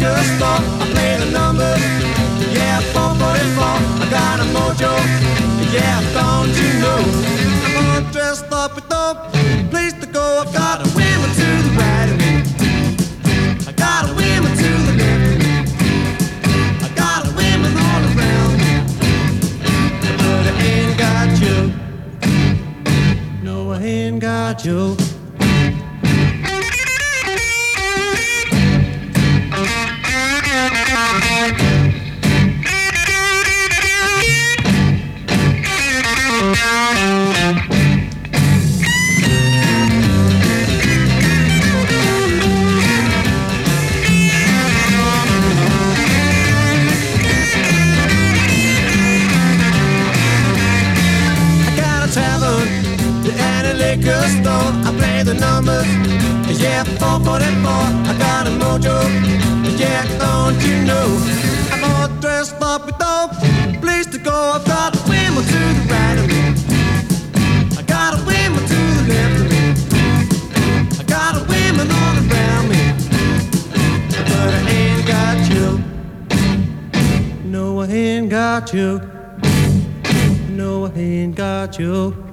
liquor store. I play the numbers, yeah, 444. I got a mojo, yeah, don't you know? I'm all dressed up with no place to go. I got a women to the right of me, I got a women to the left of me, I got a women all around me, but I ain't got you. No, I ain't got you. Liquor store, I play the numbers, yeah, 444. I got a mojo, yeah, don't you know? I'm all dressed up with no place to go. I've got a women to the right of me, I got a women to the left of me, I got a women all around me, but I ain't got you. No, I ain't got you. No, I ain't got you.